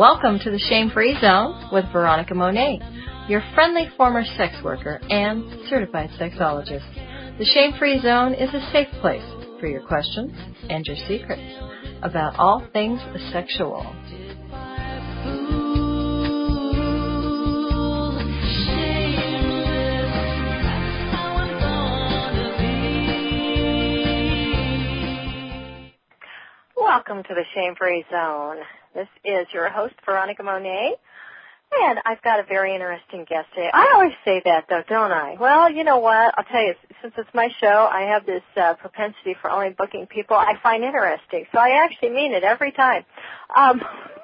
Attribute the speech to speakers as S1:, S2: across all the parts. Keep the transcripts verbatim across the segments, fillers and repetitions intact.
S1: Welcome to the Shame-Free Zone with Veronica Monet, your friendly former sex worker and certified sexologist. The Shame-Free Zone is a safe place for your questions and your secrets about all things sexual.
S2: Welcome to the Shame-Free Zone. This is your host, Veronica Monet, and I've got a very interesting guest today. I always say that, though, don't I? Well, you know what? I'll tell you, since it's my show, I have this uh, propensity for only booking people I find interesting, so I actually mean it every time. Um,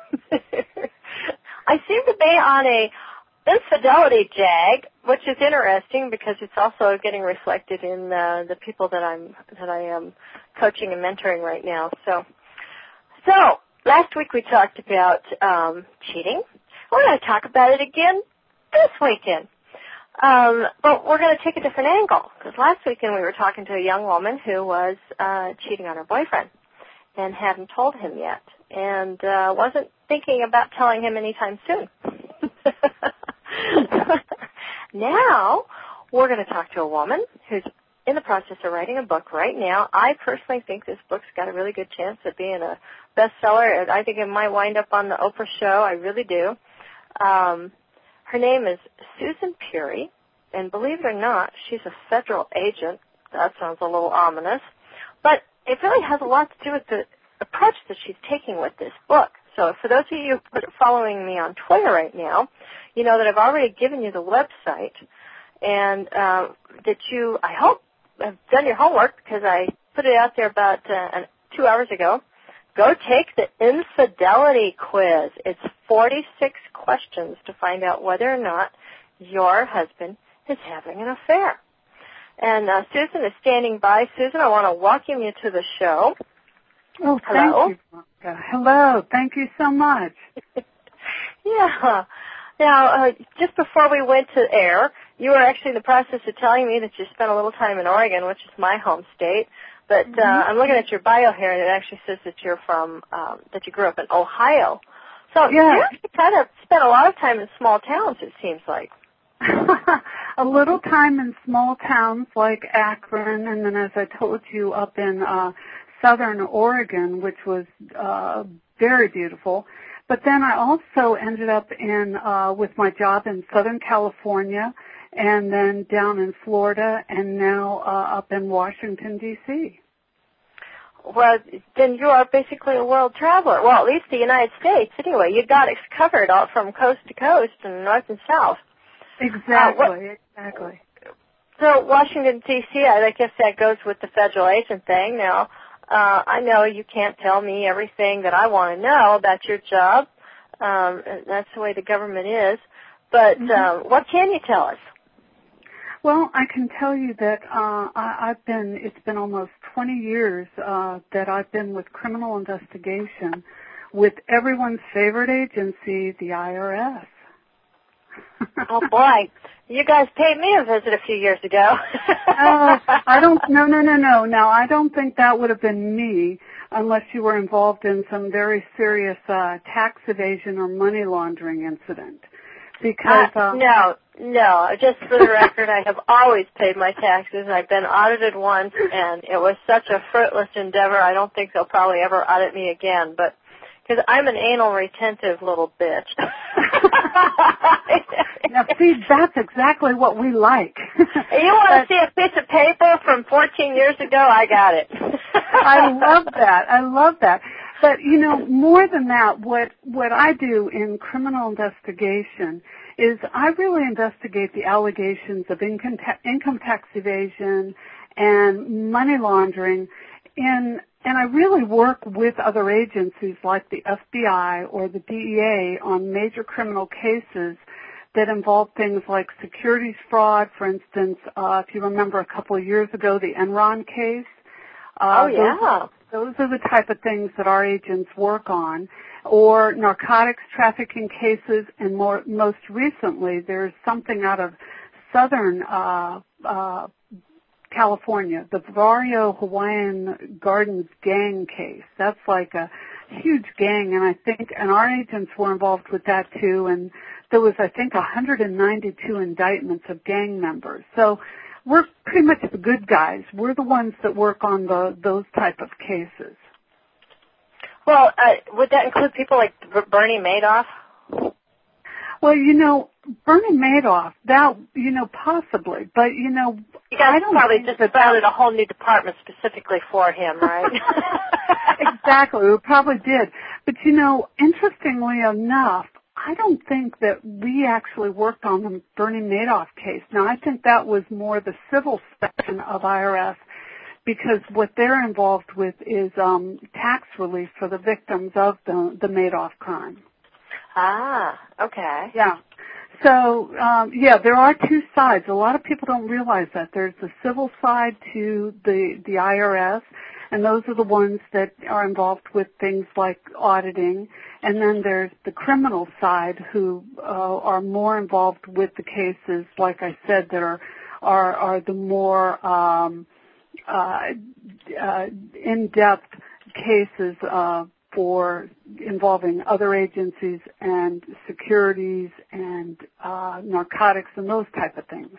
S2: I seem to be on a infidelity jag, which is interesting because it's also getting reflected in uh, the people that I'm that I am coaching and mentoring right now. So, so last week we talked about um, cheating. We're going to talk about it again this weekend, um, but we're going to take a different angle because last weekend we were talking to a young woman who was uh, cheating on her boyfriend and hadn't told him yet, and uh, wasn't thinking about telling him anytime soon. Now, we're going to talk to a woman who's in the process of writing a book right now. I personally think this book's got a really good chance of being a bestseller. I think it might wind up on the Oprah show. I really do. Um, her name is Susan Puri, and believe it or not, she's a federal agent. That sounds a little ominous. But it really has a lot to do with the approach that she's taking with this book. So for those of you who are following me on Twitter right now, you know that I've already given you the website and uh, that you, I hope, have done your homework because I put it out there about uh, two hours ago. Go take the infidelity quiz. It's forty-six questions to find out whether or not your husband is having an affair. And uh, Susan is standing by. Susan, I want to welcome you to the show.
S3: Oh,
S2: Hello.
S3: Thank you, Monica. Hello. Thank you so much.
S2: Yeah. Now, uh, just before we went to air, you were actually in the process of telling me that you spent a little time in Oregon, which is my home state. But uh, mm-hmm. I'm looking at your bio here, and it actually says that you're from, um, that you grew up in Ohio. So
S3: yeah.
S2: you actually kind of spent a lot of time in small towns, it seems like.
S3: A little time in small towns like Akron, and then as I told you, up in uh, southern Oregon, which was uh, very beautiful. But then I also ended up in uh, with my job in Southern California, and then down in Florida, and now uh, up in Washington, D C
S2: Well, then you are basically a world traveler. Well, at least the United States. Anyway, you got it covered all from coast to coast and north and south.
S3: Exactly,
S2: uh, what,
S3: exactly.
S2: So Washington, D C, I guess that goes with the federal agent thing. Now, uh, I know you can't tell me everything that I want to know about your job. Um, that's the way the government is. But mm-hmm. uh, what can you tell us?
S3: Well, I can tell you that uh, I, I've been, it's been almost twenty years uh, that I've been with criminal investigation with everyone's favorite agency, the I R S.
S2: Oh, boy. You guys paid me a visit a few years ago.
S3: uh, I don't, no, no, no, no. Now, I don't think that would have been me unless you were involved in some very serious uh, tax evasion or money laundering incident. Because
S2: uh,
S3: uh,
S2: no, no. Just for the record, I have always paid my taxes. I've been audited once, and it was such a fruitless endeavor. I don't think they'll probably ever audit me again. But because I'm an anal retentive little bitch.
S3: Now, see, that's exactly what we like.
S2: You want to see a piece of paper from fourteen years ago? I got it.
S3: I love that. I love that. But, you know, more than that, what, what I do in criminal investigation is I really investigate the allegations of income, ta- income tax evasion and money laundering in, and I really work with other agencies like the F B I or the D E A on major criminal cases that involve things like securities fraud. For instance, uh, if you remember a couple of years ago, the Enron case.
S2: Uh, oh, yeah.
S3: Those, those are the type of things that our agents work on. Or narcotics trafficking cases, and more, most recently, there's something out of southern uh, uh, California, the Vario Hawaiian Gardens gang case. That's like a huge gang, and I think, and our agents were involved with that too, and there was, I think, one hundred ninety-two indictments of gang members. So we're pretty much the good guys. We're the ones that work on the those type of cases.
S2: Well, uh, would that include people like Bernie Madoff?
S3: Well, you know, Bernie Madoff, that, you know, possibly, but, you know,
S2: you guys
S3: I don't
S2: probably
S3: think
S2: just
S3: that
S2: founded a whole new department specifically for him, right?
S3: Exactly, we probably did. But, you know, interestingly enough, I don't think that we actually worked on the Bernie Madoff case. Now, I think that was more the civil section of I R S, because what they're involved with is um, tax relief for the victims of the, the Madoff crime.
S2: Ah, okay.
S3: Yeah. So, um, yeah, there are two sides. A lot of people don't realize that. There's the civil side to the, the I R S, and those are the ones that are involved with things like auditing. And then there's the criminal side, who uh, are more involved with the cases, like I said, that are are, are the more um, uh, uh, in-depth cases uh, for involving other agencies and securities and uh, narcotics and those type of things.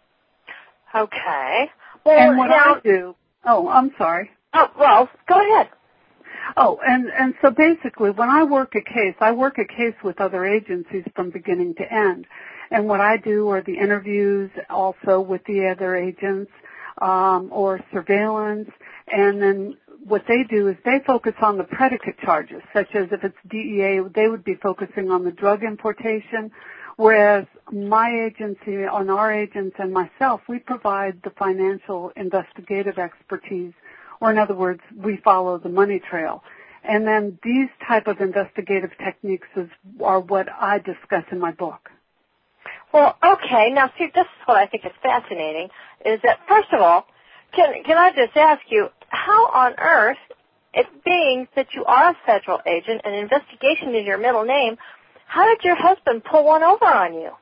S2: Okay. Well,
S3: and what
S2: now,
S3: I do, oh, I'm sorry.
S2: Oh, well, go ahead.
S3: Oh, and, and so basically when I work a case, I work a case with other agencies from beginning to end. And what I do are the interviews also with the other agents, um, or surveillance, and then what they do is they focus on the predicate charges, such as if it's D E A, they would be focusing on the drug importation, whereas my agency, on our agents and myself, we provide the financial investigative expertise, or in other words, we follow the money trail. And then these type of investigative techniques is, are what I discuss in my book.
S2: Well, okay. Now, see, this is what I think is fascinating, is that, first of all, can, can I just ask you, how on earth, it being that you are a federal agent and investigation is your middle name, how did your husband pull one over on you?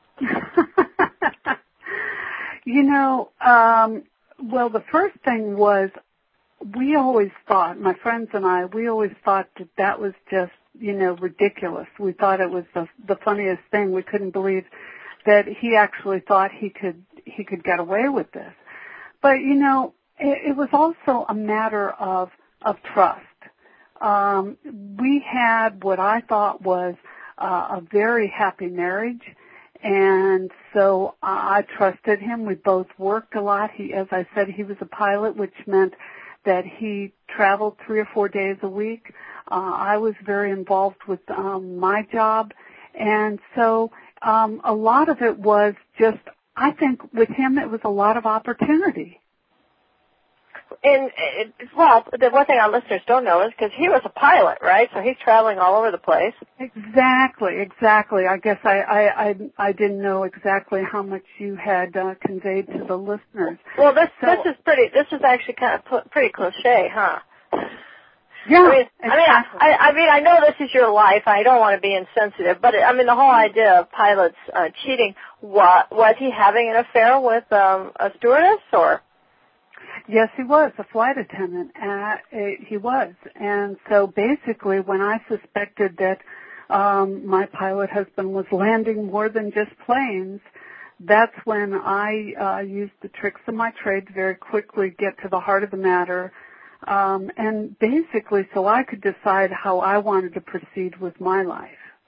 S3: You know, um, well, the first thing was we always thought, my friends and I, we always thought that that was just, you know, ridiculous. We thought it was the, the funniest thing. We couldn't believe that he actually thought he could he could get away with this. But, you know, it, it was also a matter of of trust. Um, we had what I thought was uh, a very happy marriage, and so I trusted him. We both worked a lot. He, as I said, he was a pilot, which meant that he traveled three or four days a week. Uh, I was very involved with um, my job, and so um, a lot of it was just, I think with him it was a lot of opportunity.
S2: And, uh, well, the one thing our listeners don't know is because he was a pilot, right? So he's traveling all over the place.
S3: Exactly, exactly. I guess I, I, I, I didn't know exactly how much you had uh, conveyed to the listeners.
S2: Well, this
S3: so,
S2: this is pretty. This is actually kind of put, pretty cliche, huh?
S3: Yeah,
S2: I mean,
S3: exactly.
S2: I mean, I, I mean, I know this is your life. I don't want to be insensitive, but I mean, the whole idea of pilots uh, cheating. What was he having an affair with um, a stewardess, or?
S3: Yes, he was a flight attendant. Uh, he was, and so basically, when I suspected that um, my pilot husband was landing more than just planes, that's when I uh, used the tricks of my trade to very quickly get to the heart of the matter. Um, and basically so I could decide how I wanted to proceed with my life.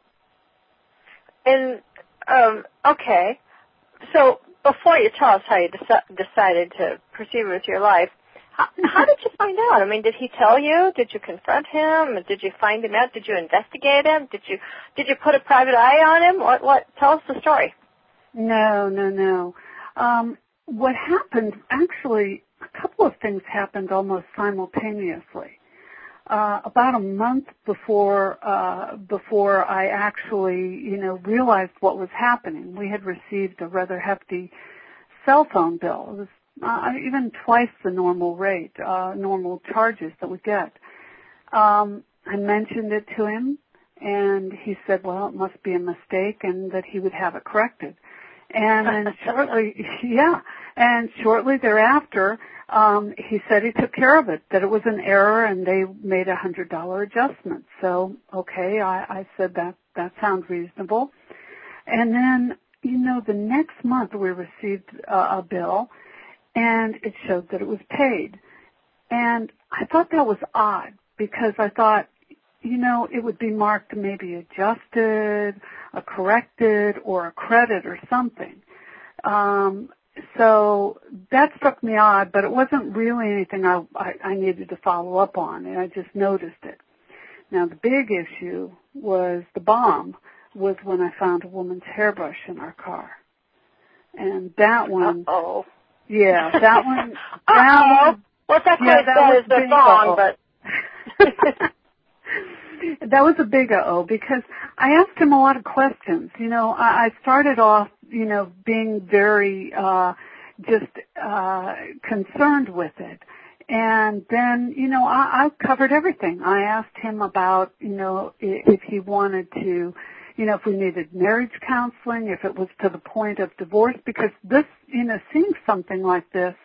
S2: And, um, okay, so before you tell us how you deci- decided to proceed with your life, how, how did you find out? I mean, did he tell you? Did you confront him? Did you find him out? Did you investigate him? Did you did you put a private eye on him? What? What? Tell us the story.
S3: No, no, no. Um, what happened, actually, a couple of things happened almost simultaneously. Uh, about a month before uh, before I actually, you know, realized what was happening, we had received a rather hefty cell phone bill. It was uh, even twice the normal rate, uh, normal charges that we get. Um, I mentioned it to him, and he said, well, it must be a mistake, and that he would have it corrected. And then shortly, yeah, and shortly thereafter, um, he said he took care of it, that it was an error, and they made a one hundred dollars adjustment. So, okay, I, I said that, that sounds reasonable. And then, you know, the next month we received a, a bill, and it showed that it was paid. And I thought that was odd, because I thought, you know, it would be marked maybe adjusted, a corrected, or a credit or something. Um, so that struck me odd, but it wasn't really anything I, I, I needed to follow up on, and I just noticed it. Now, the big issue was the bomb, was when I found a woman's hairbrush in our car. And that one,
S2: Uh-oh.
S3: yeah, that one, that
S2: Uh-oh.
S3: one,
S2: What's that
S3: yeah,
S2: quite
S3: that
S2: said
S3: was
S2: is the
S3: big
S2: song,
S3: uh-oh.
S2: but...
S3: That was a big uh-oh, because I asked him a lot of questions. You know, I, I started off, you know, being very uh just uh concerned with it. And then, you know, I, I covered everything. I asked him about, you know, if he wanted to, you know, if we needed marriage counseling, if it was to the point of divorce, because this, you know, seeing something like this,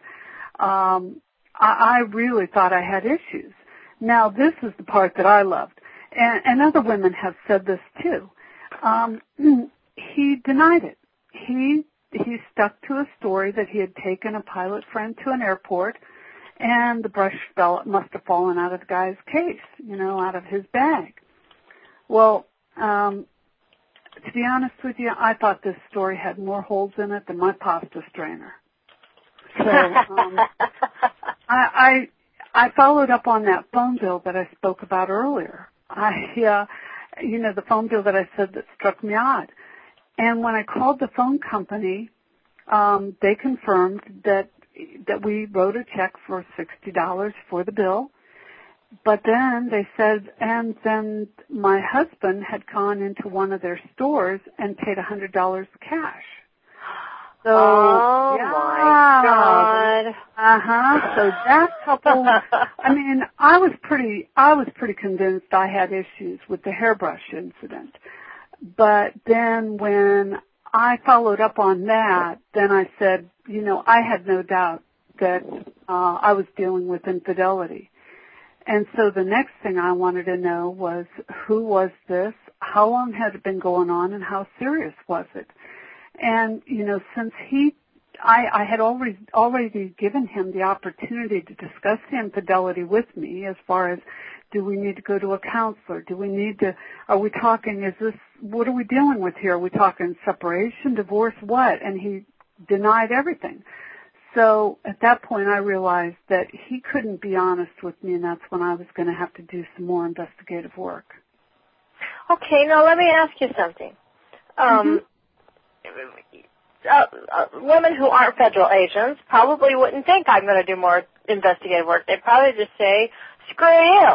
S3: um, I, I really thought I had issues. Now, this is the part that I loved. And, and other women have said this too. Um, he denied it. He he stuck to a story that he had taken a pilot friend to an airport, and the brush fell, must have fallen out of the guy's case, you know, out of his bag. Well, um, to be honest with you, I thought this story had more holes in it than my pasta strainer. So um, I, I I followed up on that phone bill that I spoke about earlier. I, uh, you know, the phone bill that I said that struck me odd. And when I called the phone company, um, they confirmed that that we wrote a check for sixty dollars for the bill. But then they said, and then my husband had gone into one of their stores and paid one hundred dollars cash. So,
S2: oh,
S3: yeah.
S2: my God.
S3: Uh-huh. So that couple, I mean, I was pretty, I was pretty convinced I had issues with the hairbrush incident. But then when I followed up on that, then I said, you know, I had no doubt that uh, I was dealing with infidelity. And so the next thing I wanted to know was, who was this? How long had it been going on, and how serious was it? And, you know, since he, I, I had already, already given him the opportunity to discuss the infidelity with me, as far as, do we need to go to a counselor? Do we need to, are we talking, is this, what are we dealing with here? Are we talking separation, divorce, what? And he denied everything. So at that point I realized that he couldn't be honest with me, and that's when I was going to have to do some more investigative work.
S2: Okay, now let me ask you something. Um, mm-hmm. uh, uh, women who aren't federal agents probably wouldn't think I'm going to do more investigative work. They'd probably just say, screw you.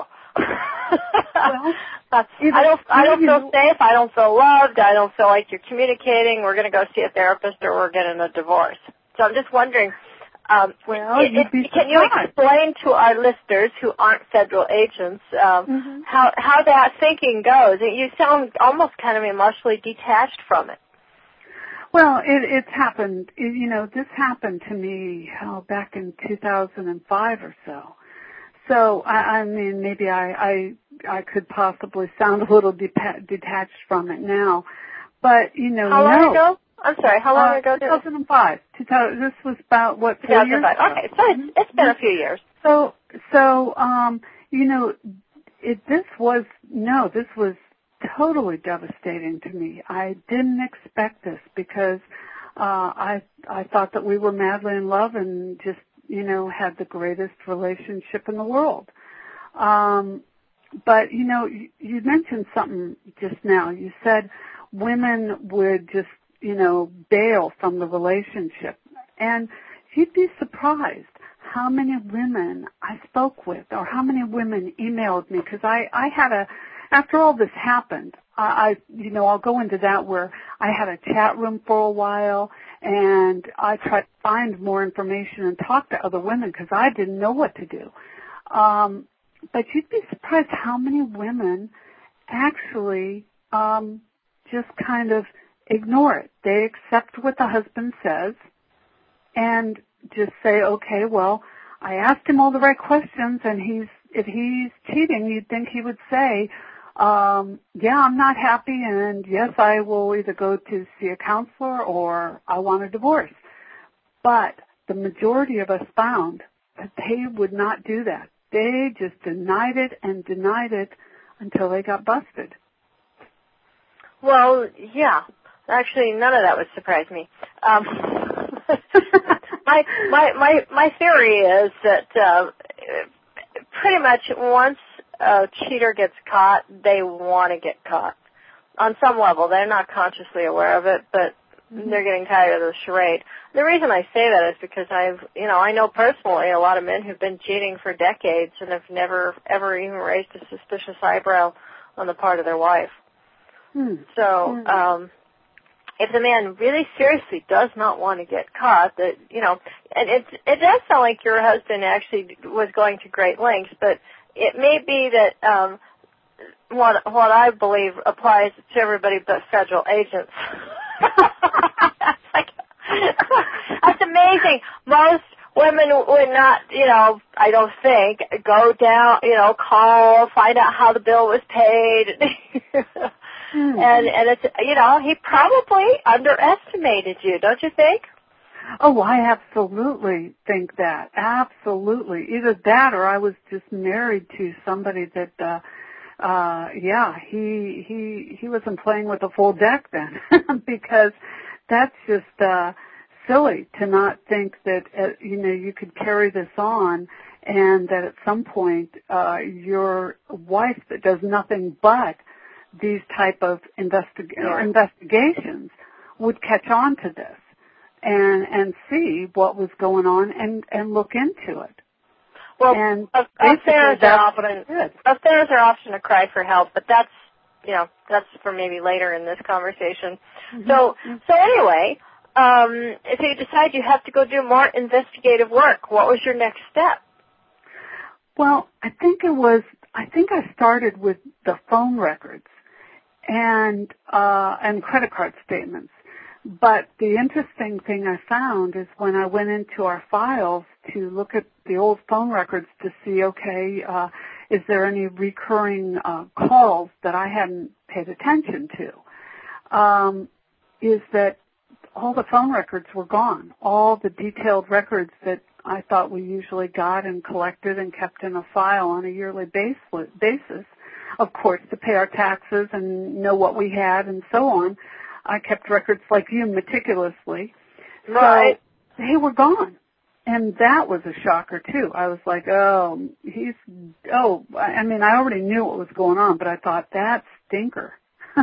S2: Well, uh, I don't I don't feel safe. I don't feel loved. I don't feel like you're communicating. We're going to go see a therapist, or we're getting a divorce. So I'm just wondering, um,
S3: well,
S2: it, it, can you explain to our listeners who aren't federal agents um, mm-hmm. how how that thinking goes? You sound almost kind of emotionally detached from it.
S3: Well, it, it's happened. It, you know, this happened to me oh, back in two thousand five or so. So, I, I mean, maybe I, I, I could possibly sound a little depa- detached from it now. But, you know,
S2: How long
S3: no.
S2: ago? I'm sorry, how long
S3: uh,
S2: ago?
S3: two thousand five. two thousand, this was about, what, four years ago?
S2: Okay, so it's, it's been a few years.
S3: So, so, um, you know, it, this was, no, this was totally devastating to me. I didn't expect this, because uh, I, I thought that we were madly in love and just, you know, had the greatest relationship in the world. Um, but, you know, you, you mentioned something just now. You said women would just, you know, bail from the relationship. And you'd be surprised how many women I spoke with, or how many women emailed me, because I, I had a, after all this happened, I, I, you know, I'll go into that, where I had a chat room for a while, and I tried to find more information and talk to other women, because I didn't know what to do. Um, but you'd be surprised how many women actually um, just kind of ignore it. They accept what the husband says and just say, okay, well, I asked him all the right questions, and he's if he's cheating, you'd think he would say, um, yeah, I'm not happy, and yes, I will either go to see a counselor or I want a divorce. But the majority of us found that they would not do that. They just denied it and denied it until they got busted.
S2: Well, yeah. Actually, none of that would surprise me. Um, my my my my theory is that uh, pretty much once a cheater gets caught, they want to get caught on some level. They're not consciously aware of it, but mm-hmm. they're getting tired of the charade. The reason I say that is because I've, you know, I know personally a lot of men who've been cheating for decades and have never ever even raised a suspicious eyebrow on the part of their wife.
S3: Hmm.
S2: So.
S3: Hmm.
S2: um If the man really seriously does not want to get caught, that, you know, and it it does sound like your husband actually was going to great lengths, but it may be that um, what what I believe applies to everybody but federal agents. That's like, that's amazing. Most women would not, you know, I don't think, go down, you know, call, find out how the bill was paid.
S3: Hmm.
S2: And, and it's, you know, he probably underestimated you, don't you think?
S3: Oh, I absolutely think that. Absolutely. Either that or I was just married to somebody that, uh, uh, yeah, he, he, he wasn't playing with a full deck then because that's just, uh, silly to not think that, uh, you know, you could carry this on and that at some point, uh, your wife that does nothing but these type of investig-
S2: yeah.
S3: investigations would catch on to this and and see what was going on and, and look into it.
S2: Well,
S3: and
S2: affairs are often affairs are often a cry for help, but that's, you know, that's for maybe later in this conversation. Mm-hmm. So so anyway, um, if you decide you have to go do more investigative work, what was your next step?
S3: Well, I think it was. I think I started with the phone records and uh, and credit card statements. But the interesting thing I found is when I went into our files to look at the old phone records to see, okay, uh, is there any recurring uh, calls that I hadn't paid attention to, um, is that all the phone records were gone. All the detailed records that I thought we usually got and collected and kept in a file on a yearly basis, of course, to pay our taxes and know what we had and so on. I kept records like you meticulously.
S2: Right.
S3: So they were gone. And that was a shocker, too. I was like, oh, he's, oh, I mean, I already knew what was going on, but I thought, that stinker.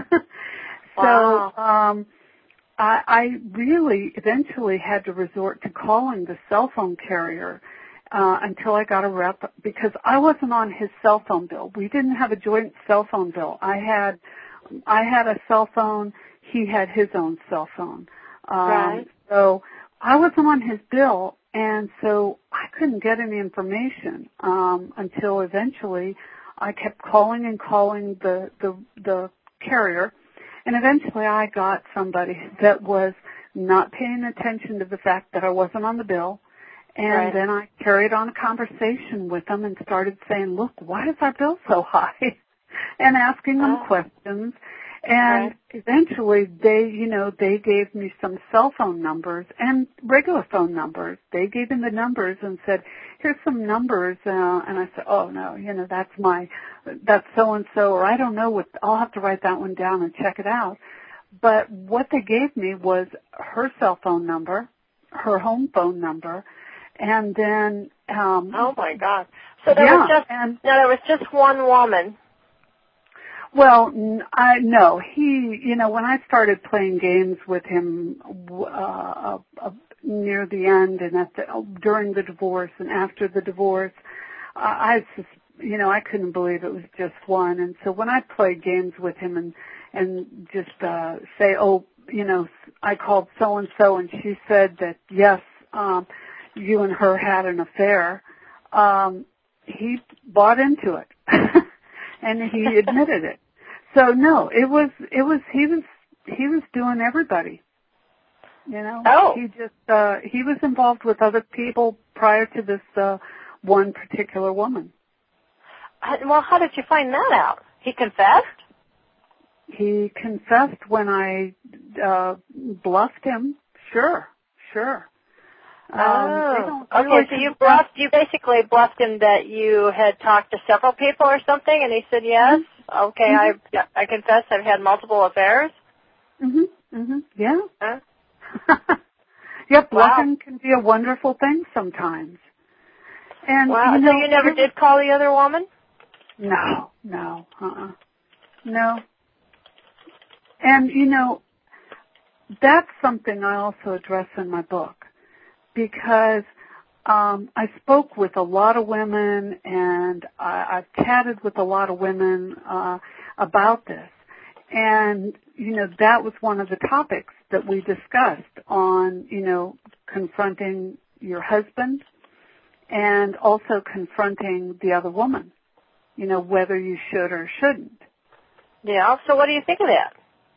S2: Wow.
S3: So, um, I, I really eventually had to resort to calling the cell phone carrier uh, until I got a rep because I wasn't on his cell phone bill. We didn't have a joint cell phone bill. I had, I had a cell phone. He had his own cell phone. Um,
S2: right.
S3: So I wasn't on his bill, and so I couldn't get any information um, until eventually I kept calling and calling the the, the carrier. And eventually I got somebody that was not paying attention to the fact that I wasn't on the bill. And
S2: right.
S3: then I carried on a conversation with them and started saying, look, why is our bill so high? And asking them
S2: oh.
S3: questions. And
S2: right.
S3: eventually they, you know, they gave me some cell phone numbers and regular phone numbers. They gave me the numbers and said, here's some numbers. Uh, and I said, oh, no, you know, that's my, that's so-and-so, or I don't know what, I'll have to write that one down and check it out. But what they gave me was her cell phone number, her home phone number, and then, um.
S2: Oh, my God. So there
S3: yeah,
S2: was just,
S3: and,
S2: no, there was just one woman.
S3: Well, I no. He, you know, when I started playing games with him uh, uh, uh, near the end and at the, during the divorce and after the divorce, uh, I just, you know, I couldn't believe it was just one. And so when I played games with him and and just uh, say, oh, you know, I called so and so and she said that yes, um, you and her had an affair. Um, he bought into it. And he admitted it. So no, it was, it was, he was, he was doing everybody. You know,
S2: oh.
S3: he just uh, he was involved with other people prior to this uh, one particular woman.
S2: Well, how did you find that out? He confessed?
S3: He confessed when I uh, bluffed him. Sure, sure.
S2: Oh,
S3: um,
S2: okay. So you bluffed. You basically bluffed him that you had talked to several people or something, and he said yes. Mm-hmm. Okay, mm-hmm. I I confess I've had multiple affairs.
S3: Mhm, mhm. Yeah.
S2: Huh?
S3: Yeah, bluffing
S2: wow.
S3: can be a wonderful thing sometimes. And
S2: wow.
S3: you know,
S2: so you never did call the other woman?
S3: No, no, uh-uh. No. And, you know, that's something I also address in my book because um, I spoke with a lot of women and I, I've chatted with a lot of women uh, about this. And, you know, that was one of the topics that we discussed on, you know, confronting your husband and also confronting the other woman, you know, whether you should or shouldn't.
S2: Yeah, so what do you think of that?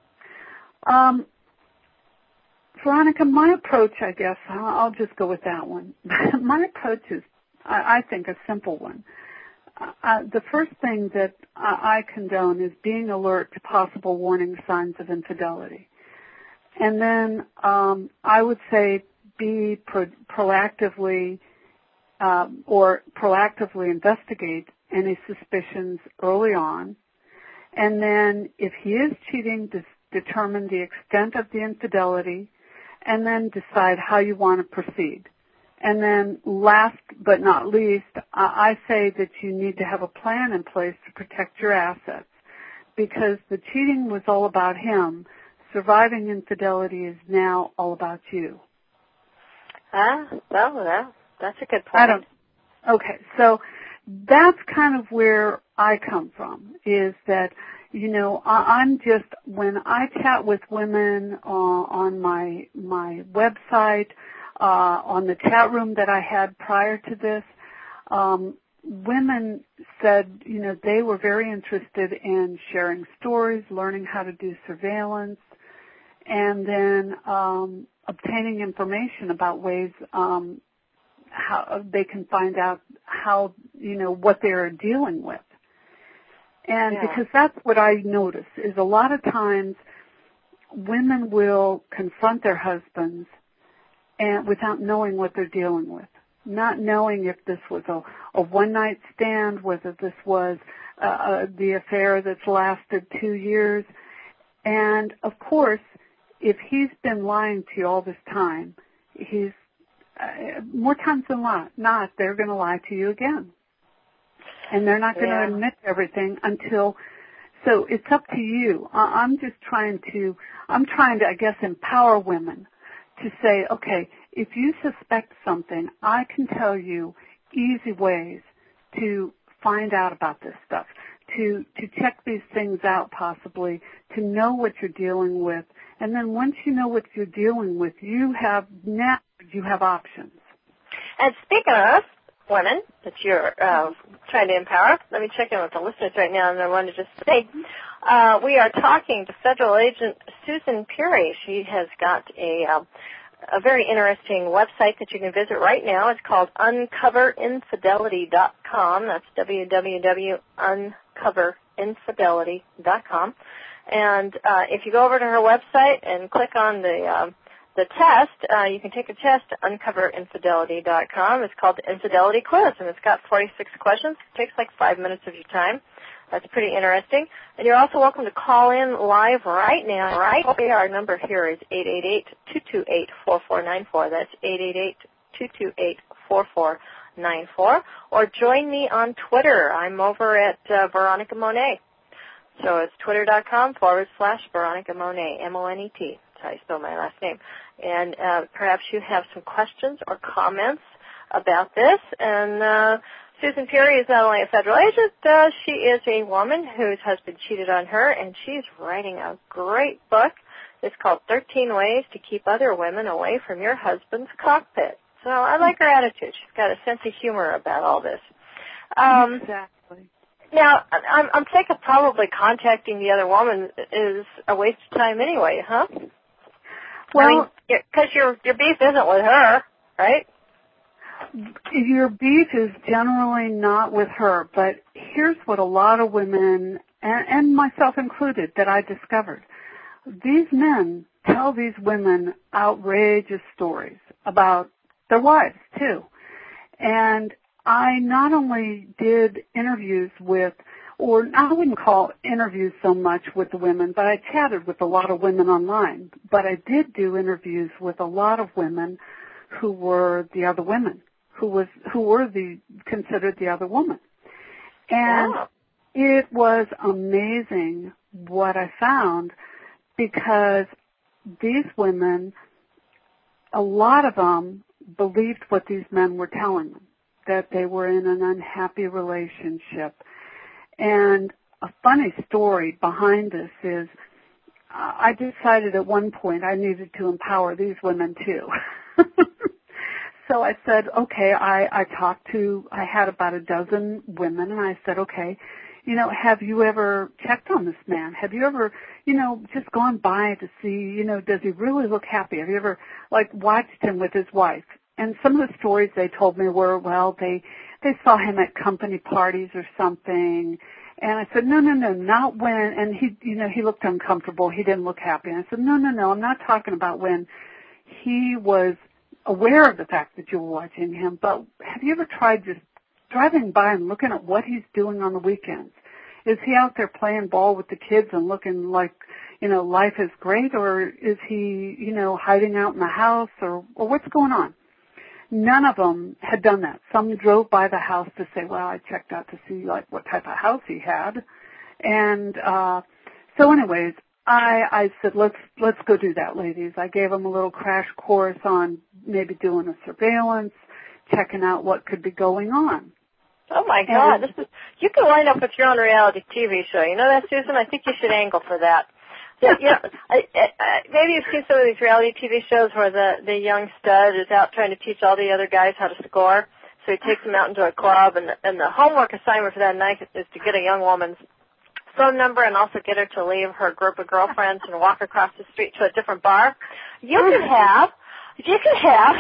S3: Um, Veronica, my approach, I guess, I'll just go with that one. My approach is, I, I think, a simple one. Uh, the first thing that I, I condone is being alert to possible warning signs of infidelity. And then um, I would say be pro- proactively um, or proactively investigate any suspicions early on. And then if he is cheating, dis- determine the extent of the infidelity and then decide how you want to proceed. And then last but not least, I say that you need to have a plan in place to protect your assets because the cheating was all about him. Surviving infidelity is now all about you.
S2: Ah, well, well, that's a good point.
S3: I don't, okay, so that's kind of where I come from, is that, you know, I, I'm just, when I chat with women uh, on my my website, uh, on the chat room that I had prior to this, um, women said, you know, they were very interested in sharing stories, learning how to do surveillance, and then um, obtaining information about ways um, how they can find out how, you know, what they're dealing with. And
S2: yeah.
S3: because that's what I notice is a lot of times women will confront their husbands and without knowing what they're dealing with, not knowing if this was a, a one-night stand, whether this was uh, uh, the affair that's lasted two years. And, of course, if he's been lying to you all this time, he's uh, more times than not, not they're going to lie to you again. And they're not going to
S2: yeah.
S3: admit everything until, so it's up to you. I'm just trying to, I'm trying to, I guess, empower women to say, okay, if you suspect something, I can tell you easy ways to find out about this stuff, to, to check these things out possibly, to know what you're dealing with. And then once you know what you're dealing with, you have, now you have options.
S2: And speaking of women that you're uh, trying to empower, let me check in with the listeners right now, and I wanted to just say uh, we are talking to Federal Agent Susan Peary. She has got a uh, a very interesting website that you can visit right now. It's called uncover infidelity dot com. That's w w w dot uncover infidelity dot com. And uh, if you go over to her website and click on the um, the test, uh, you can take a test at uncover infidelity dot com. It's called the Infidelity Quiz, and it's got forty-six questions. It takes like five minutes of your time. That's pretty interesting. And you're also welcome to call in live right now. Right? Our number here is eight eight eight, two two eight, four four nine four. That's eight eight eight, two two eight, four four nine four. Or join me on Twitter. I'm over at uh, Veronica Monet. So it's twitter.com forward slash Veronica Monet, M O N E T. That's how I spell my last name. And uh, perhaps you have some questions or comments about this. And uh, Susan Peary is not only a federal agent, uh, she is a woman whose husband cheated on her, and she's writing a great book. It's called thirteen Ways to Keep Other Women Away from Your Husband's Cockpit. So I like her attitude. She's got a sense of humor about all this. Um,
S3: exactly.
S2: Now, I'm, I'm thinking probably contacting the other woman is a waste of time anyway, huh?
S3: Well,
S2: because I mean, your your beef isn't with her, right?
S3: Your beef is generally not with her, but here's what a lot of women, and, and myself included, that I discovered. These men tell these women outrageous stories about their wives, too. And I not only did interviews with, or I wouldn't call interviews so much with the women, but I chatted with a lot of women online. But I did do interviews with a lot of women who were the other women, who was who were the considered the other woman. And
S2: wow.
S3: It was amazing what I found, because these women, a lot of them believed what these men were telling them, that they were in an unhappy relationship. And a funny story behind this is uh, I decided at one point I needed to empower these women too. So I said, okay, I, I talked to, I had about a dozen women, and I said, okay, you know, have you ever checked on this man? Have you ever, you know, just gone by to see, you know, does he really look happy? Have you ever, like, watched him with his wife? And some of the stories they told me were, well, they they saw him at company parties or something. And I said, no, no, no, not when, and he, you know, he looked uncomfortable. He didn't look happy. And I said, no, no, no, I'm not talking about when he was aware of the fact that you were watching him, but have you ever tried just driving by and looking at what he's doing on the weekends? Is he out there playing ball with the kids and looking like, you know, life is great, or is he, you know, hiding out in the house, or, or what's going on? None of them had done that. Some drove by the house to say, well, I checked out to see, like, what type of house he had. And uh so anyways, I, I said, let's let's go do that, ladies. I gave them a little crash course on maybe doing a surveillance, checking out what could be going on.
S2: Oh, my God. And this is, you can wind up with your own reality T V show. You know that, Susan? I think you should angle for that. Yeah, you know, I, I, maybe you've seen some of these reality T V shows where the, the young stud is out trying to teach all the other guys how to score. So he takes them out into a club, and the, and the homework assignment for that night is to get a young woman's phone number and also get her to leave her group of girlfriends and walk across the street to a different bar. You can have, you can have.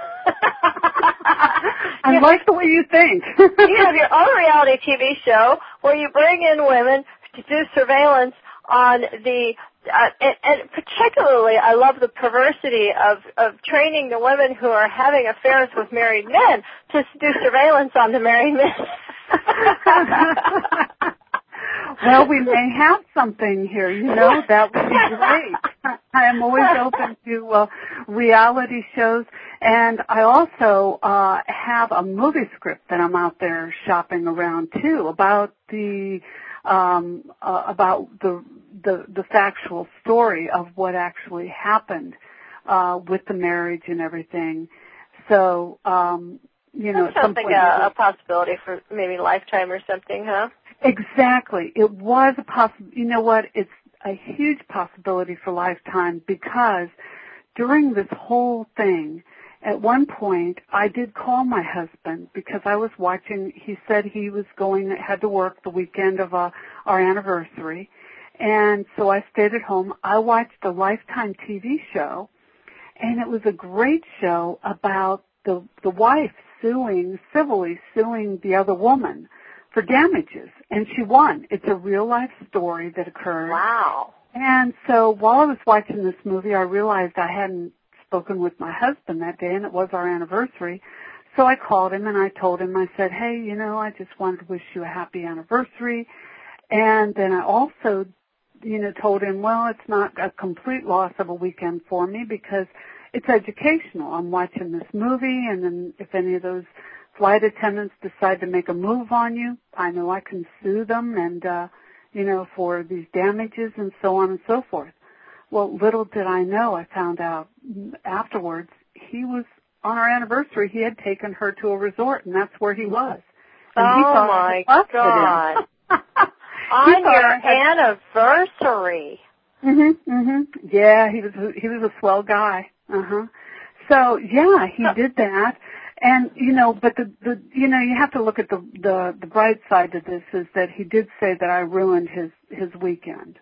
S3: I like the way you think.
S2: You have your own reality T V show where you bring in women to do surveillance on the, uh, and, and particularly I love the perversity of, of training the women who are having affairs with married men to do surveillance on the married men.
S3: Well, we may have something here, you know, that would be great. I am always open to uh, reality shows, and I also uh, have a movie script that I'm out there shopping around too about the um, uh, about the, the the factual story of what actually happened uh, with the marriage and everything. So, um, you know,
S2: that sounds like a, a possibility for maybe Lifetime or something, huh?
S3: Exactly. It was a possible, you know what, it's a huge possibility for Lifetime, because during this whole thing, at one point, I did call my husband because I was watching, he said he was going, had to work the weekend of uh, our anniversary, and so I stayed at home. I watched a Lifetime T V show, and it was a great show about the, the wife suing, civilly suing the other woman for damages, and she won. It's a real-life story that occurred.
S2: Wow.
S3: And so while I was watching this movie, I realized I hadn't spoken with my husband that day, and it was our anniversary. So I called him, and I told him, I said, hey, you know, I just wanted to wish you a happy anniversary. And then I also, you know, told him, well, it's not a complete loss of a weekend for me because it's educational. I'm watching this movie, and then if any of those flight attendants decide to make a move on you, I know I can sue them and, uh, you know, for these damages and so on and so forth. Well, little did I know, I found out afterwards, he was, on our anniversary, he had taken her to a resort, and that's where he was. And
S2: oh,
S3: he thought
S2: my
S3: I
S2: God. On your anniversary.
S3: Mhm, mhm. Yeah, he was, he was a swell guy. Uh-huh. So, yeah, he did that. And, you know, but the, the, you know, you have to look at the, the, the bright side to this is that he did say that I ruined his, his weekend.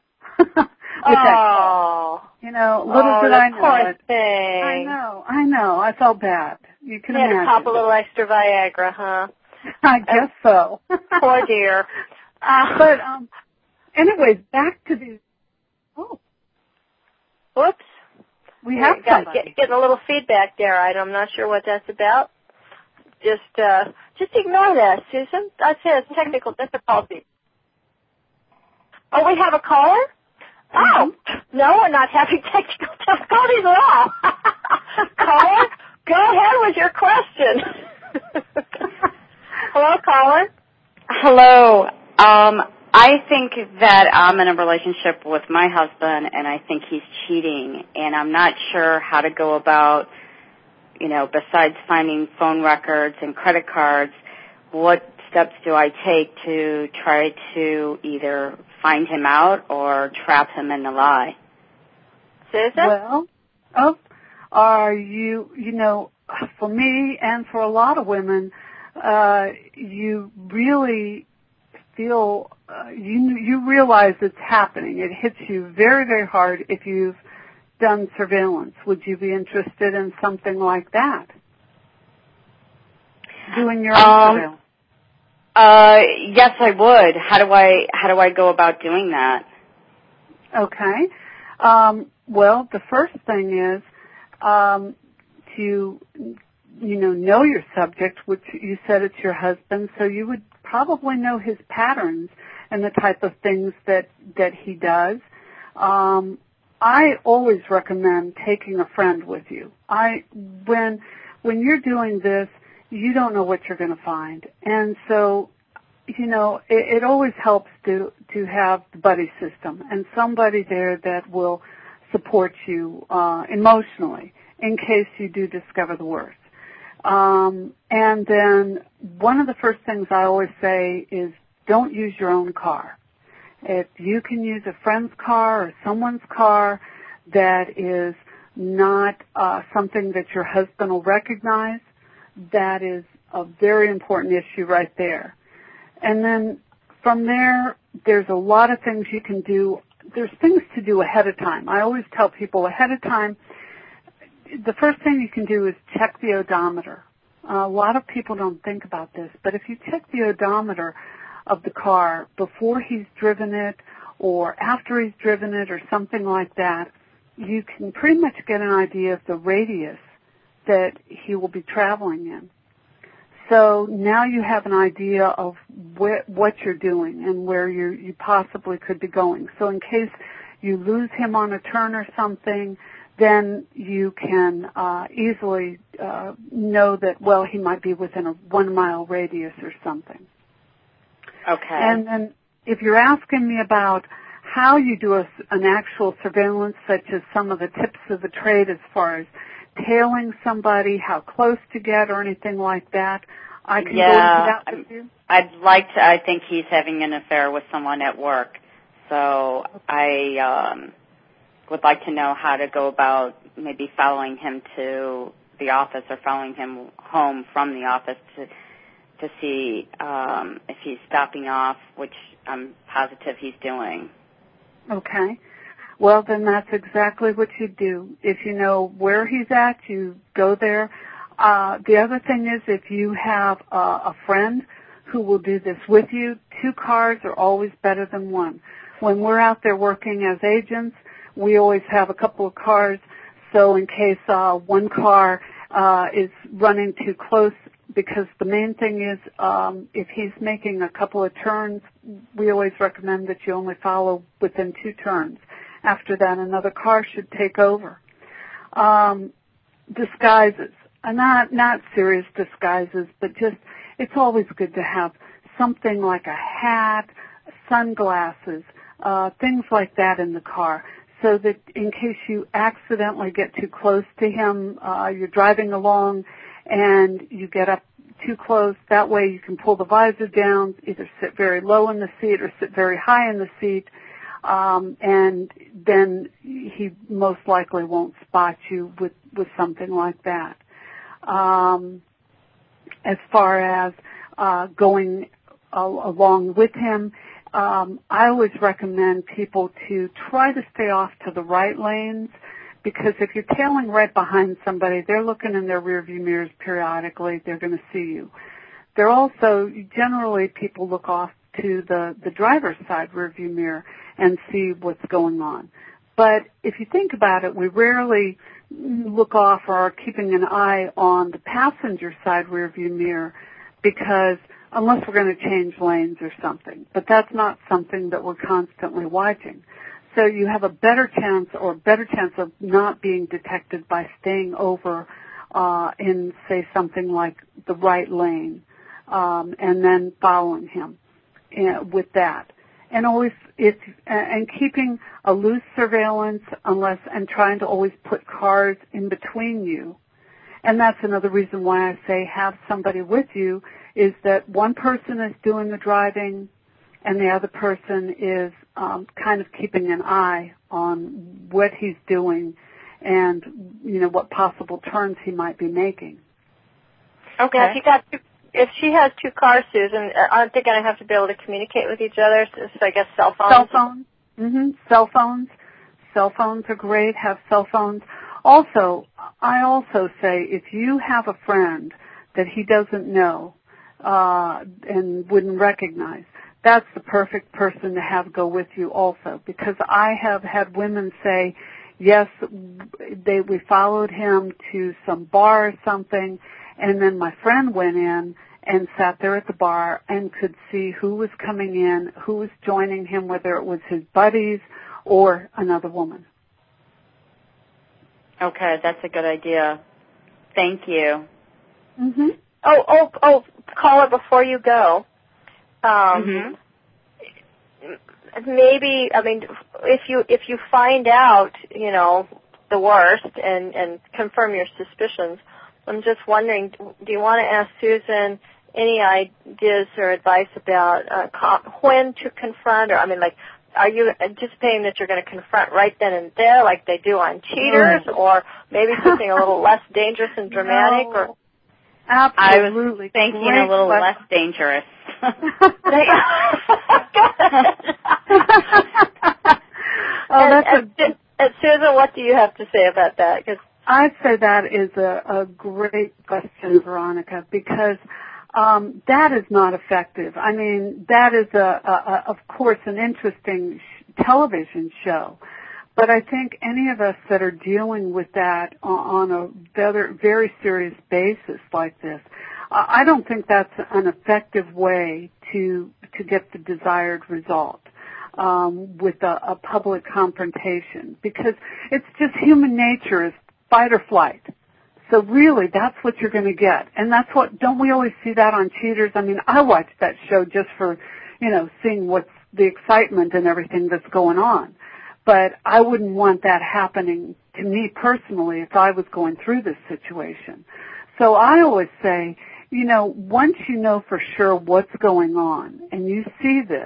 S2: Oh.
S3: You know, little
S2: oh,
S3: did I know
S2: poor
S3: it.
S2: thing.
S3: I know, I know. I felt bad. You can
S2: you had
S3: imagine.
S2: to pop a little extra Viagra, huh?
S3: I guess so.
S2: Poor dear. Uh,
S3: but, um, anyways, back to the, oh.
S2: Whoops.
S3: We have
S2: got,
S3: somebody.
S2: get, getting a little feedback there. I, I'm not sure what that's about. Just, uh, just ignore that, Susan. That's it. It's technical difficulty. Oh, we have a caller? Oh, mm-hmm. No, we're not having technical difficulties at all. Caller, go ahead with your question. Hello, caller.
S4: Hello. Um, I think that I'm in a relationship with my husband, and I think he's cheating, and I'm not sure how to go about, you know, besides finding phone records and credit cards, what steps do I take to try to either find him out or trap him in the lie?
S2: Susan?
S3: Well, oh, are you, you know, for me and for a lot of women, uh, you really feel, uh, you, you realize it's happening. It hits you very, very hard if you've done surveillance. Would you be interested in something like that? Doing your own
S4: um,
S3: surveillance?
S4: Uh, yes, I would. How do I, how do I go about doing that?
S3: Okay. Um, well, the first thing is, um, to, you know, know your subject, which you said it's your husband, so you would probably know his patterns and the type of things that, that he does. Um, I always recommend taking a friend with you. I, when, when you're doing this, you don't know what you're going to find. And so, you know, it, it always helps to, to have the buddy system and somebody there that will support you, uh, emotionally in case you do discover the worst. Um, and then one of the first things I always say is don't use your own car. If you can use a friend's car or someone's car that is not, uh, something that your husband will recognize, that is a very important issue right there. And then from there, there's a lot of things you can do. There's things to do ahead of time. I always tell people ahead of time, the first thing you can do is check the odometer. Uh, a lot of people don't think about this, but if you check the odometer of the car before he's driven it or after he's driven it or something like that, you can pretty much get an idea of the radius that he will be traveling in. So now you have an idea of wh- what you're doing and where you you possibly could be going. So in case you lose him on a turn or something, then you can uh, easily uh, know that, well, he might be within a one-mile radius or something.
S4: Okay.
S3: And then if you're asking me about how you do a, an actual surveillance, such as some of the tips of the trade as far as tailing somebody, how close to get, or anything like that, I can
S4: yeah,
S3: go into that with you.
S4: I'd like to. I think he's having an affair with someone at work, so I um, would like to know how to go about maybe following him to the office or following him home from the office to to see um, if he's stopping off, which I'm positive he's doing.
S3: Okay. Well, then that's exactly what you do. If you know where he's at, you go there. Uh, the other thing is if you have uh, a friend who will do this with you, two cars are always better than one. When we're out there working as agents, we always have a couple of cars, so in case uh, one car uh, is running too close, because the main thing is um, if he's making a couple of turns, we always recommend that you only follow within two turns. After that, another car should take over. Um, disguises, uh, not not serious disguises, but just it's always good to have something like a hat, sunglasses, uh, things like that in the car, so that in case you accidentally get too close to him, uh, you're driving along and you get up too close, that way you can pull the visor down, either sit very low in the seat or sit very high in the seat, um, and then he most likely won't spot you with, with something like that. Um, as far as uh, going uh, along with him. Um, I always recommend people to try to stay off to the right lanes, because if you're tailing right behind somebody, they're looking in their rearview mirrors periodically. They're going to see you. They're also, generally, people look off to the, the driver's side rearview mirror and see what's going on. But if you think about it, we rarely look off or are keeping an eye on the passenger side rearview mirror, because unless we're going to change lanes or something. But that's not something that we're constantly watching. So you have a better chance or better chance of not being detected by staying over uh, in, say, something like the right lane, um, and then following him uh, with that. And always, it's, and keeping a loose surveillance unless, and trying to always put cars in between you. And that's another reason why I say have somebody with you, is that one person is doing the driving and the other person is um, kind of keeping an eye on what he's doing and, you know, what possible turns he might be making.
S2: Okay. Now, if you got two, if she has two cars, Susan, aren't they going to have to be able to communicate with each other? So, so I guess cell phones.
S3: Cell phones. Mm-hmm. Cell phones. Cell phones are great. Have cell phones. Also, I also say if you have a friend that he doesn't know uh, and wouldn't recognize, that's the perfect person to have go with you also. Because I have had women say, yes, they we followed him to some bar or something, and then my friend went in and sat there at the bar and could see who was coming in, who was joining him, whether it was his buddies or another woman.
S4: Okay, that's a good idea. Thank you.
S2: Mm-hmm. Oh, oh, oh, caller, before you go, um,
S4: mm-hmm.
S2: maybe, I mean, if you if you find out, you know, the worst and, and confirm your suspicions, I'm just wondering, do you want to ask Susan any ideas or advice about uh, when to confront, or, I mean, like, are you anticipating that you're going to confront right then and there like they do on cheaters, no. or maybe something a little less dangerous and dramatic?
S3: No.
S2: Or
S3: Absolutely.
S4: I was thinking
S3: Great
S4: a little
S3: question.
S4: less dangerous.
S3: oh, that's
S2: and,
S3: a,
S2: and, and Susan, what do you have to say about that? Cause
S3: I'd say that is a, a great question, Veronica, because um, that is not effective. I mean, that is, a, a, a, of course, an interesting sh- television show. But I think any of us that are dealing with that on a very, very serious basis like this, I don't think that's an effective way to to get the desired result um, with a, a public confrontation, because it's just human nature is fight or flight. So really, that's what you're going to get, and that's what. Don't we always see that on Cheaters? I mean, I watch that show just for, you know, seeing what's the excitement and everything that's going on. But I wouldn't want that happening to me personally if I was going through this situation. So I always say, you know, once you know for sure what's going on and you see this,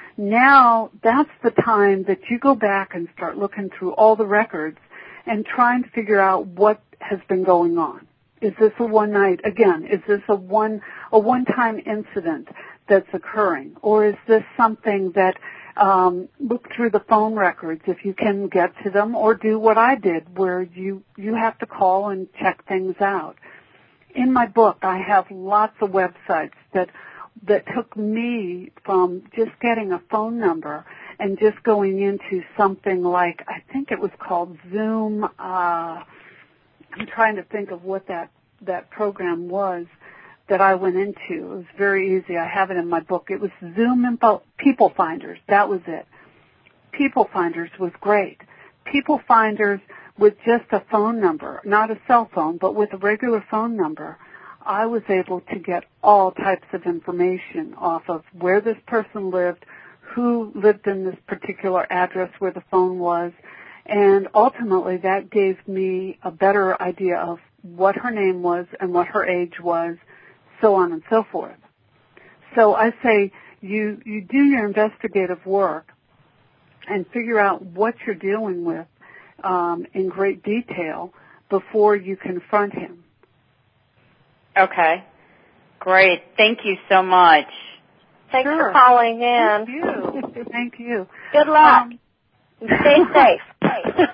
S3: now that's the time that you go back and start looking through all the records and trying to figure out what has been going on. Is this a one night, again, is this a one, a one-time incident that's occurring? Or is this something that Um, look through the phone records if you can get to them, or do what I did where you, you have to call and check things out. In my book, I have lots of websites that, that took me from just getting a phone number and just going into something like, I think it was called Zoom, uh, I'm trying to think of what that, that program was that I went into. It was very easy. I have it in my book. It was Zoom Info, People Finders. That was it. People Finders was great. People Finders with just a phone number, not a cell phone, but with a regular phone number, I was able to get all types of information off of where this person lived, who lived in this particular address where the phone was, and ultimately that gave me a better idea of what her name was and what her age was, so on and so forth. So I say you, you do your investigative work and figure out what you're dealing with um, in great detail before you confront him.
S4: Okay. great. Thank you so much.
S2: Thanks
S3: Sure.
S2: for calling in.
S3: Thank you. Thank you.
S2: Good luck.
S3: Um,
S2: Stay safe.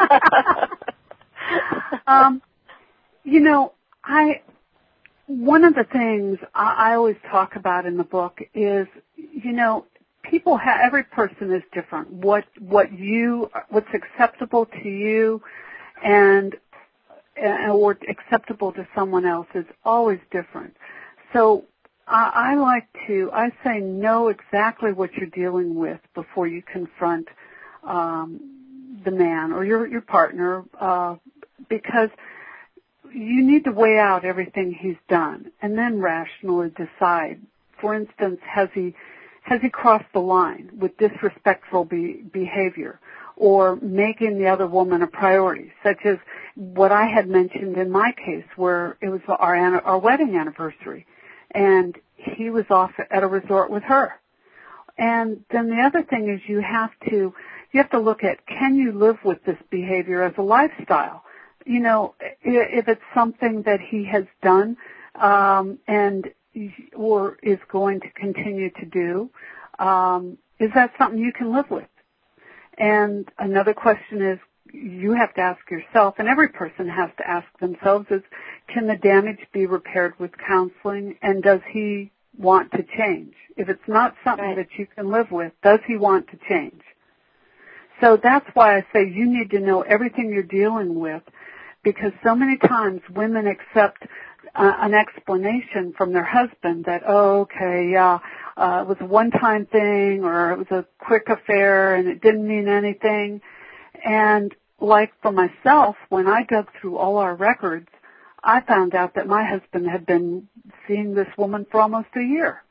S3: um, you know, I one of the things I, I always talk about in the book is, you know, people have every person is different. What what you what's acceptable to you and or acceptable to someone else is always different. So I, I like to I say know exactly what you're dealing with before you confront um, the man or your your partner, uh, because you need to weigh out everything he's done and then rationally decide. For instance, has he has he crossed the line with disrespectful be, behavior or making the other woman a priority, such as what I had mentioned in my case, where it was our our wedding anniversary, and he was off at a resort with her. And then the other thing is you have to you have to look at, can you live with this behavior as a lifestyle? You know, if it's something that he has done um, and or is going to continue to do, um, is that something you can live with? And another question is you have to ask yourself, and every person has to ask themselves, is can the damage be repaired with counseling, and does he want to change? If it's not something
S2: right.
S3: that you can live with, does he want to change? So that's why I say you need to know everything you're dealing with, because so many times women accept uh, an explanation from their husband that, oh, okay, yeah, uh, it was a one-time thing or it was a quick affair and it didn't mean anything. And like for myself, when I dug through all our records, I found out that my husband had been seeing this woman for almost a year.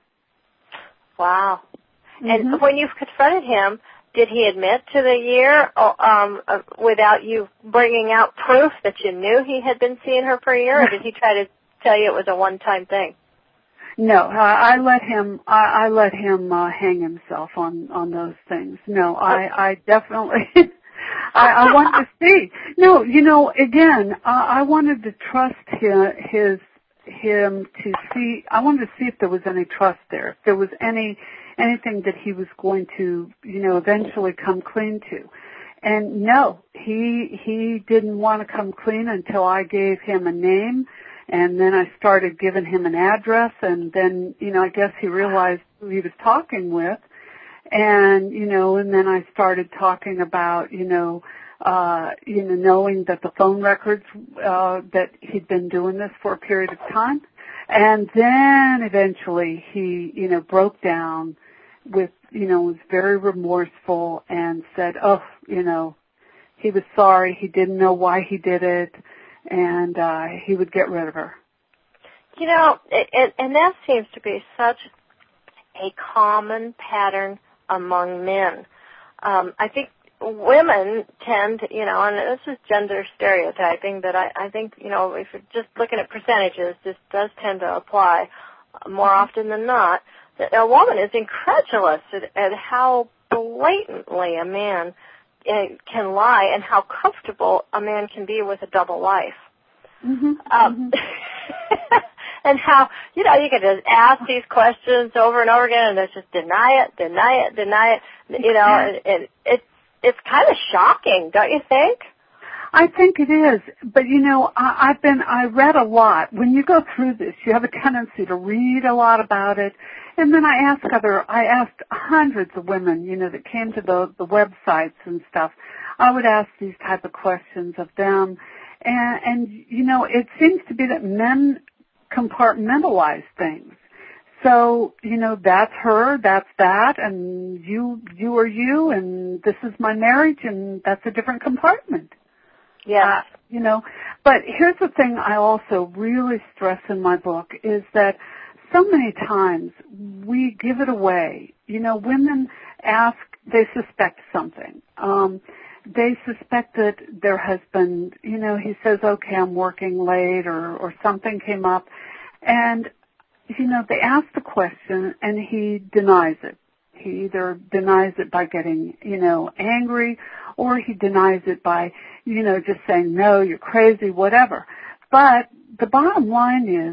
S2: Wow.
S3: Mm-hmm.
S2: And when you confronted him, did he admit to the year um, uh, without you bringing out proof that you knew he had been seeing her for a year, or did he try to tell you it was a one-time thing?
S3: No, I, I let him. I, I let him uh, hang himself on on those things. No, I, I definitely. I, I wanted to see. No, you know, again, I, I wanted to trust his, his him to see. I wanted to see if there was any trust there, if there was any. anything that he was going to, you know, eventually come clean to. And no, he he didn't want to come clean until I gave him a name, and then I started giving him an address, and then, you know, I guess he realized who he was talking with, and, you know, and then I started talking about, you know, uh, you know, knowing that the phone records, uh, that he'd been doing this for a period of time. And then eventually he, you know, broke down with, you know, was very remorseful and said, oh, you know, he was sorry. He didn't know why he did it, and uh, he would get rid of her.
S2: You know, and, and that seems to be such a common pattern among men. Um, I think women tend, you know, and this is gender stereotyping, but I, I think, you know, if you're just looking at percentages, this does tend to apply more often than not, that a woman is incredulous at, at how blatantly a man uh, can lie and how comfortable a man can be with a double life.
S3: Mm-hmm.
S2: Um,
S3: mm-hmm.
S2: And how, you know, you can just ask these questions over and over again and it's just deny it, deny it, deny it, you know, and, and it's, It's kind of shocking, don't you think?
S3: I think it is. But, you know, I, I've been, I read a lot. When you go through this, you have a tendency to read a lot about it. And then I asked other, I asked hundreds of women, you know, that came to the, the websites and stuff. I would ask these type of questions of them. And, and, you know, it seems to be that men compartmentalize things. So, you know, that's her, that's that, and you, you are you, and this is my marriage, and that's a different compartment.
S2: Yeah.
S3: Uh, you know, but here's the thing I also really stress in my book is that so many times we give it away. You know, women ask, they suspect something. Um, they suspect that their husband, you know, he says, okay, I'm working late, or, or something came up, and you know, they ask the question and he denies it. He either denies it by getting, you know, angry, or he denies it by, you know, just saying, no, you're crazy, whatever. But the bottom line is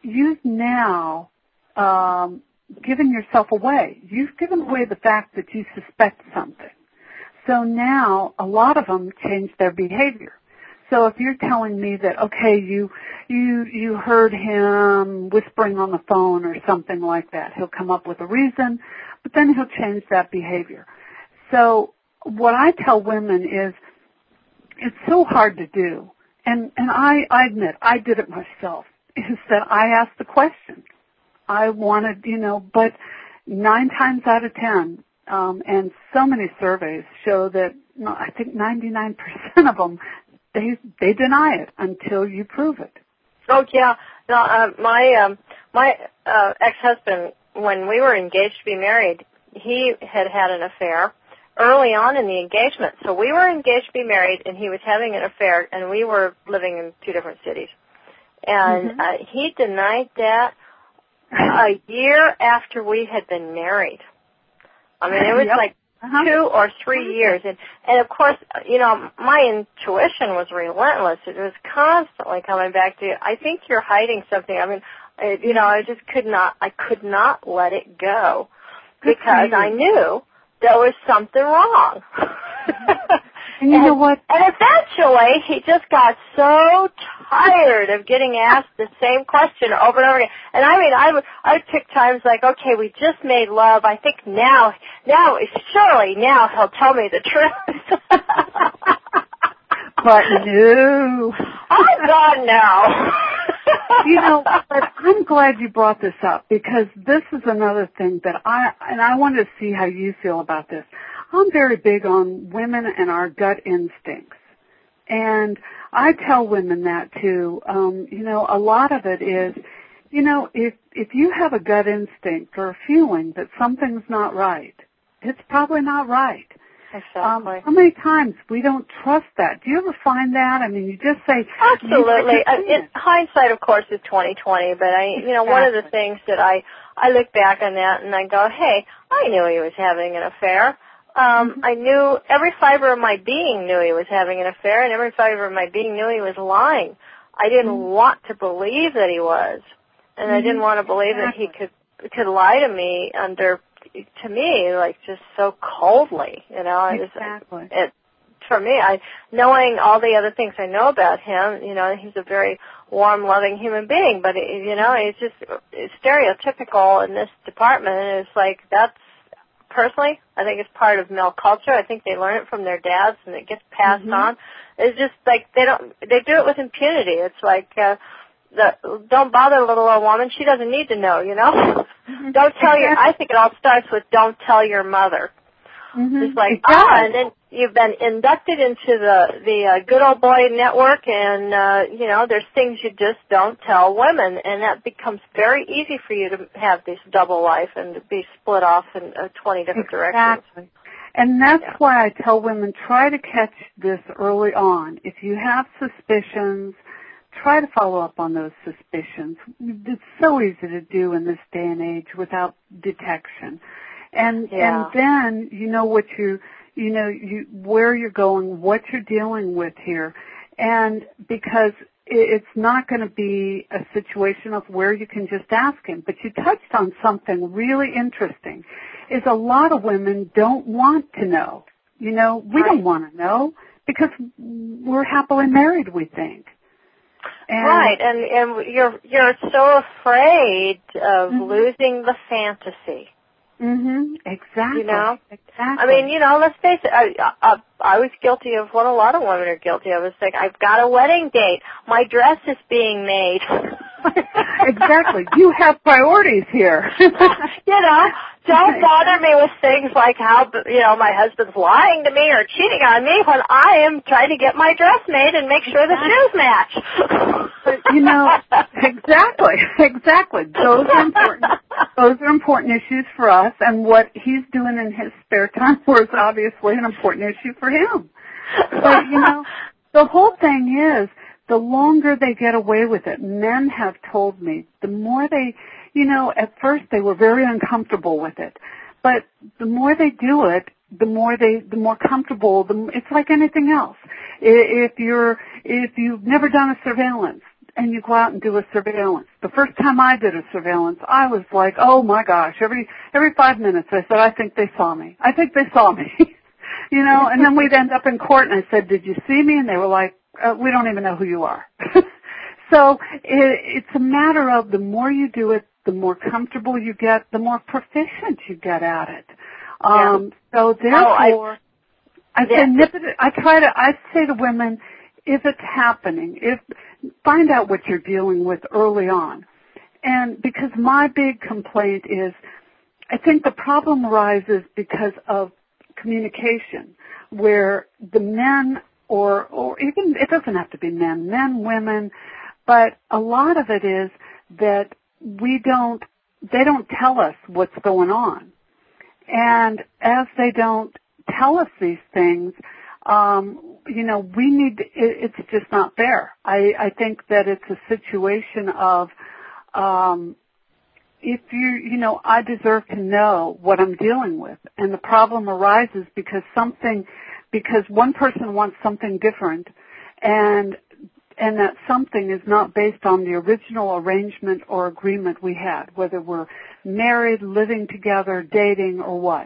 S3: you've now um, given yourself away. You've given away the fact that you suspect something. So now a lot of them change their behavior. So if you're telling me that, okay, you you you heard him whispering on the phone or something like that, he'll come up with a reason, but then he'll change that behavior. So what I tell women is it's so hard to do, and, and I, I admit I did it myself, is that I asked the question. I wanted, you know, but nine times out of ten, um, and so many surveys show that I think ninety-nine percent of them, They they deny it until you prove it.
S2: Oh yeah, no, uh, my um, my uh, ex-husband, when we were engaged to be married, he had had an affair early on in the engagement. So we were engaged to be married, and he was having an affair, and we were living in two different cities. And mm-hmm. uh, he denied that a year after we had been married. I mean, it was yep. like. Uh-huh. Two or three years. And, and, of course, you know, my intuition was relentless. It was constantly coming back to, I think you're hiding something. I mean, I, you know, I just could not, I could not let it go because I knew there was something wrong.
S3: And you
S2: and,
S3: know what?
S2: And eventually, he just got so tired of getting asked the same question over and over again. And I mean, I would, I would pick times like, okay, we just made love. I think now, now, surely now he'll tell me the truth.
S3: But no.
S2: I'm gone now.
S3: You know, but I'm glad you brought this up because this is another thing that I, and I wanted to see how you feel about this. I'm very big on women and our gut instincts. And I tell women that too. Um, you know, a lot of it is, you know, if if you have a gut instinct or a feeling that something's not right, it's probably not right.
S2: Exactly.
S3: Um, how many times we don't trust that? Do you ever find that? I mean, you just say
S2: absolutely. Uh, in hindsight, of course, is twenty twenty. But I, you know, exactly. One of the things that I I look back on that and I go, hey, I knew he was having an affair. Um, I knew every fiber of my being knew he was having an affair, and every fiber of my being knew he was lying. I didn't mm-hmm. want to believe that he was, and mm-hmm. I didn't want to believe exactly. that he could could lie to me under, to me, like just so coldly. You know, I
S3: exactly.
S2: just, it, for me, I knowing all the other things I know about him, you know, he's a very warm, loving human being, but you know, he's just stereotypical in this department. And it's like that's. Personally, I think it's part of male culture. I think they learn it from their dads, and it gets passed mm-hmm. on. It's just like they don't. They do it with impunity. It's like, uh, the don't bother little old woman. She doesn't need to know. You know, mm-hmm. don't tell exactly. your. I think it all starts with don't tell your mother. Mm-hmm. It's like exactly. ah, and then you've been inducted into the the uh, good old boy network, and uh, you know there's things you just don't tell women, and that becomes very easy for you to have this double life and to be split off in uh, twenty different
S3: exactly.
S2: directions.
S3: Exactly, and that's
S2: yeah.
S3: why I tell women try to catch this early on. If you have suspicions, try to follow up on those suspicions. It's so easy to do in this day and age without detection. And
S2: yeah.
S3: and then you know what you you know you where you're going, what you're dealing with here, and because it's not going to be a situation of where you can just ask him. But you touched on something really interesting: is a lot of women don't want to know. You know, we
S2: right.
S3: don't want to know because we're happily married. We think. And
S2: right, and and you're you're so afraid of
S3: mm-hmm.
S2: losing the fantasy.
S3: Mhm. Exactly.
S2: You know.
S3: Exactly.
S2: I mean, you know, let's face it. I, I I was guilty of what a lot of women are guilty of. It's like I've got a wedding date. My dress is being made.
S3: Exactly. You have priorities here.
S2: You know, don't bother me with things like how, you know, my husband's lying to me or cheating on me when I am trying to get my dress made and make sure the shoes match.
S3: You know, exactly, exactly. Those are important. Those are important issues for us, and what he's doing in his spare time was obviously an important issue for him. But, you know, the whole thing is, the longer they get away with it, men have told me, the more they, you know, at first they were very uncomfortable with it, but the more they do it, the more they, the more comfortable, the, it's like anything else. If you're, if you've never done a surveillance, and you go out and do a surveillance. The first time I did a surveillance, I was like, oh my gosh, every every five minutes I said, I think they saw me. I think they saw me. You know, and then we'd end up in court and I said, did you see me? And they were like, uh, we don't even know who you are. So it, it's a matter of the more you do it, the more comfortable you get, the more proficient you get at it. Um, yeah. So therefore, oh, I, I say nip it. I try to. I say to women, if it's happening, if find out what you're dealing with early on, and because my big complaint is, I think the problem arises because of communication, where the men or or even it doesn't have to be men, men, women. But a lot of it is that we don't, they don't tell us what's going on. And as they don't tell us these things, um, you know, we need, it, it's just not fair. I, I think that it's a situation of, um, if you, you know, I deserve to know what I'm dealing with. And the problem arises because something, because one person wants something different, and and that something is not based on the original arrangement or agreement we had, whether we're married, living together, dating, or what.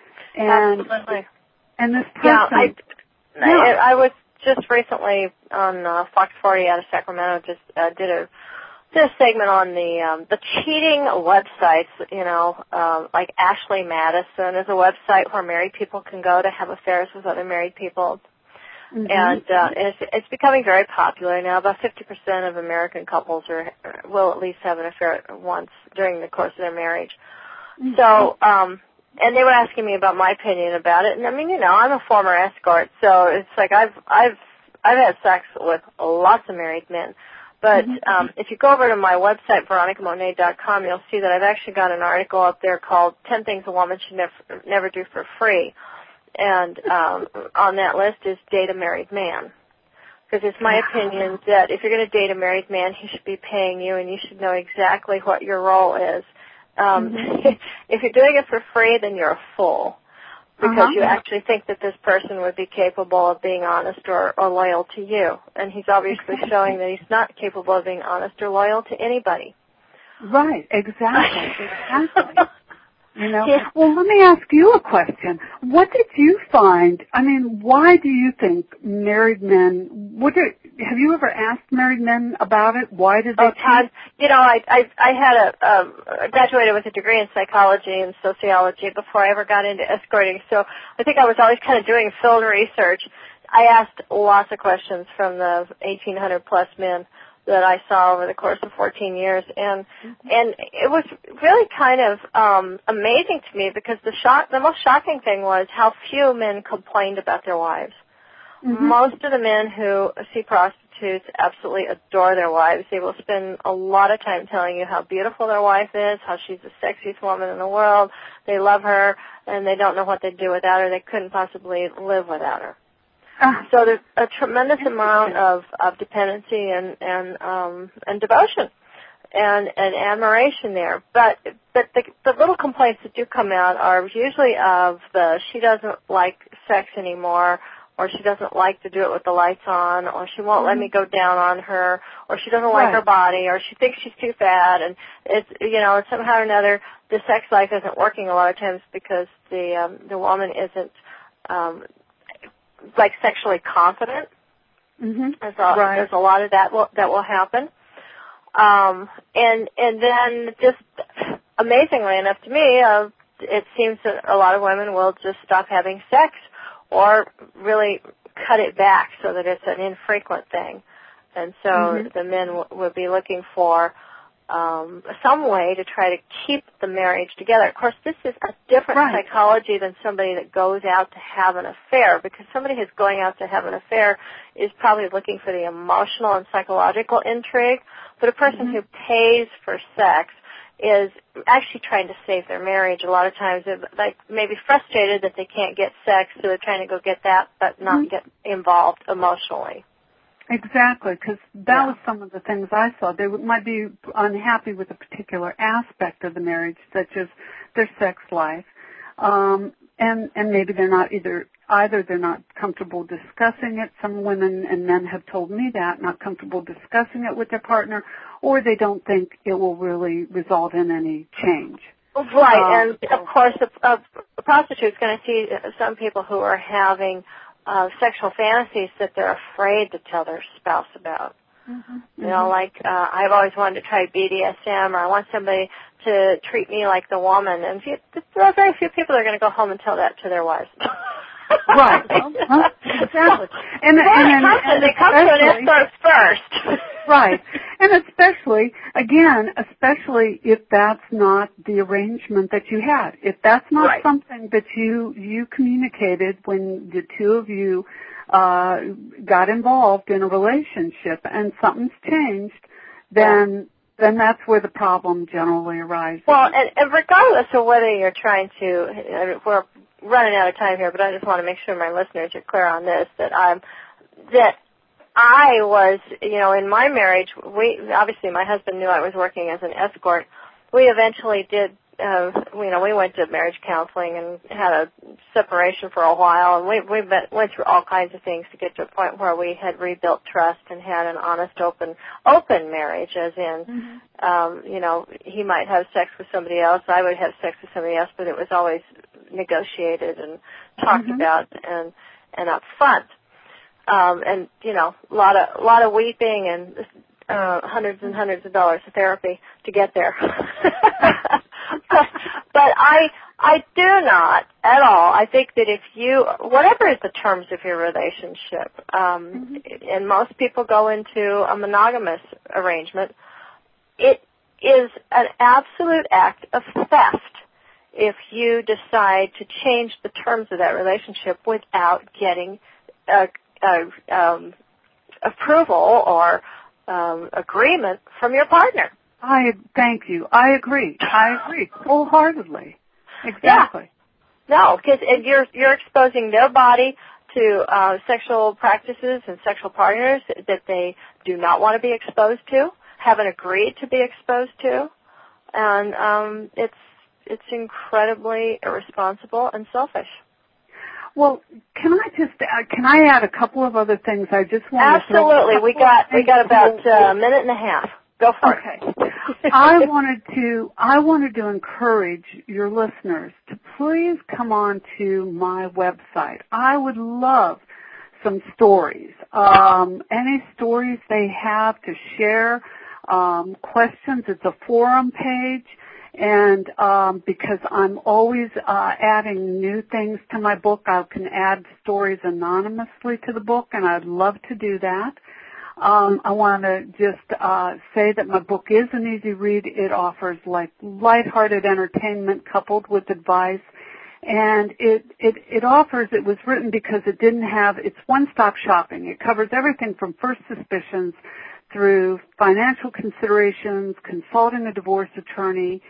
S3: And,
S2: Absolutely.
S3: And this person...
S2: Yeah, I, yeah. I, I was just recently on uh, Fox forty out of Sacramento, just uh, did a did a segment on the um, the cheating websites, you know, uh, like Ashley Madison is a website where married people can go to have affairs with other married people. Mm-hmm. And uh, it's, it's becoming very popular now. About fifty percent of American couples are will at least have an affair once during the course of their marriage. Mm-hmm. So, um, and they were asking me about my opinion about it. And I mean, you know, I'm a former escort, so it's like I've I've I've had sex with lots of married men. But mm-hmm. um, if you go over to my website, veronica monet dot com, you'll see that I've actually got an article up there called ten Things a Woman Should Never Never Do for Free. And um, on that list is date a married man. Because it's my opinion that if you're going to date a married man, he should be paying you, and you should know exactly what your role is. Um, mm-hmm. If you're doing it for free, then you're a fool. Because uh-huh. you actually think that this person would be capable of being honest or, or loyal to you. And he's obviously showing that he's not capable of being honest or loyal to anybody.
S3: Right, exactly, exactly. You know, yeah. Well, let me ask you a question. What did you find? I mean, why do you think married men? What did, have you ever asked married men about it? Why did they?
S2: Oh, Todd, you know, I I, I had a um, graduated with a degree in psychology and sociology before I ever got into escorting. So I think I was always kind of doing field research. I asked lots of questions from the eighteen hundred plus men that I saw over the course of fourteen years, and mm-hmm. and it was really kind of um, amazing to me because the shock, the most shocking thing was how few men complained about their wives. Mm-hmm. Most of the men who see prostitutes absolutely adore their wives. They will spend a lot of time telling you how beautiful their wife is, how she's the sexiest woman in the world. They love her, and they don't know what they'd do without her. They couldn't possibly live without her. Uh, so there's a tremendous amount of, of dependency and and um, and devotion and, and admiration there. But but the, the little complaints that do come out are usually of the she doesn't like sex anymore, or she doesn't like to do it with the lights on, or she won't mm-hmm. let me go down on her, or she doesn't like right. her body, or she thinks she's too fat, and it's you know somehow or another the sex life isn't working a lot of times because the um, the woman isn't. Um, like sexually confident. Mm-hmm. There's, a, right. there's a lot of that will, that will happen. Um, and and then just amazingly enough to me, uh, it seems that a lot of women will just stop having sex or really cut it back so that it's an infrequent thing. And so mm-hmm. the men w- would be looking for Um, some way to try to keep the marriage together. Of course, this is a different right. psychology than somebody that goes out to have an affair, because somebody who's going out to have an affair is probably looking for the emotional and psychological intrigue, but a person mm-hmm. who pays for sex is actually trying to save their marriage. A lot of times they're like maybe frustrated that they can't get sex, so they're trying to go get that, but not mm-hmm. get involved emotionally.
S3: Exactly, because that yeah. was some of the things I saw. They might be unhappy with a particular aspect of the marriage, such as their sex life. Um, and and maybe they're not either either they're not comfortable discussing it. Some women and men have told me that, not comfortable discussing it with their partner, or they don't think it will really result in any change.
S2: Right,
S3: um,
S2: and of course, a, a, a prostitute's going to see some people who are having uh, sexual fantasies that they're afraid to tell their spouse about.
S3: Mm-hmm.
S2: You know, like uh, I've always wanted to try B D S M, or I want somebody to treat me like the woman. And few, there are very few people that are going to go home and tell that to their wives.
S3: Right. Well, well, exactly. And,
S2: well,
S3: and, and,
S2: and,
S3: and
S2: they come to an escort first.
S3: Right. And especially, again, especially if that's not the arrangement that you had. If that's not
S2: right.
S3: something that you, you communicated when the two of you uh, got involved in a relationship and something's changed, then then that's where the problem generally arises.
S2: Well, and, and regardless of whether you're trying to, we're running out of time here, but I just want to make sure my listeners are clear on this, that I'm, that I was, you know, in my marriage, we, obviously my husband knew I was working as an escort. We eventually did, uh, you know, we went to marriage counseling and had a separation for a while, and we, we met, went through all kinds of things to get to a point where we had rebuilt trust and had an honest, open, open marriage, as in, mm-hmm. um, you know, he might have sex with somebody else, I would have sex with somebody else, but it was always negotiated and talked mm-hmm. about and, and up front. Um, and, you know, a lot of, a lot of weeping and, uh, hundreds and hundreds of dollars of therapy to get there. but, but I, I do not at all. I think that if you, whatever is the terms of your relationship, um, mm-hmm. and most people go into a monogamous arrangement, it is an absolute act of theft if you decide to change the terms of that relationship without getting a Uh, um, approval or um, agreement from your partner.
S3: I thank you. I agree. I agree wholeheartedly. Exactly.
S2: Yeah. No, because you're you're exposing their body to uh, sexual practices and sexual partners that they do not want to be exposed to, haven't agreed to be exposed to, and um, it's it's incredibly irresponsible and selfish.
S3: Well, can I just uh, can I add a couple of other things? I just want
S2: to absolutely. We got we got about uh, a minute and a half. Go for
S3: okay.
S2: it.
S3: Okay. I wanted to I wanted to encourage your listeners to please come on to my website. I would love some stories. Um, any stories they have to share, um, questions. It's a forum page. And um, because I'm always uh, adding new things to my book, I can add stories anonymously to the book, and I'd love to do that. Um, I want to just uh, say that my book is an easy read. It offers like lighthearted entertainment coupled with advice, and it it it offers. It was written because it didn't have. It's one-stop shopping. It covers everything from first suspicions through financial considerations, consulting a divorce attorney,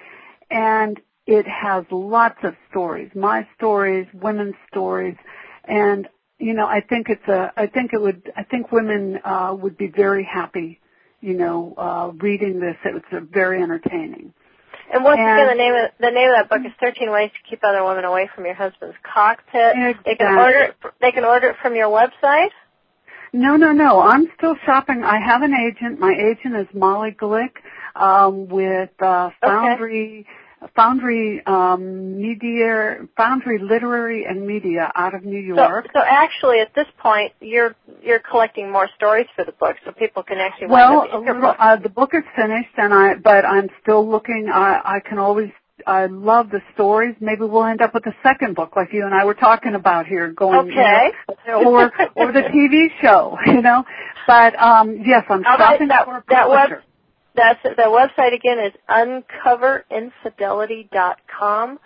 S3: and it has lots of stories, my stories, women's stories, and you know, I think it's a, I think it would, I think women uh, would be very happy, you know, uh, reading this. It's a very entertaining.
S2: And once
S3: and,
S2: again, the name of the name of that book is thirteen Ways to Keep Other Women Away from Your Husband's Cockpit.
S3: Exactly.
S2: They can order it, they can order it from your website.
S3: No, no, no. I'm still shopping. I have an agent. My agent is Molly Glick um, with uh, Foundry, okay. Foundry um, Media, Foundry Literary and Media out of New York.
S2: So, so actually, at this point, you're you're collecting more stories for the book, so people can actually.
S3: Well, a little, uh, the book is finished, and I but I'm still looking. I, I can always. I love the stories. Maybe we'll end up with a second book like you and I were talking about here, going,
S2: okay.
S3: you know, or or the T V show, you know. But um, yes, I'm
S2: All
S3: shopping
S2: right, that,
S3: for a
S2: that
S3: publisher.
S2: Web, that's the website again is uncover infidelity dot com.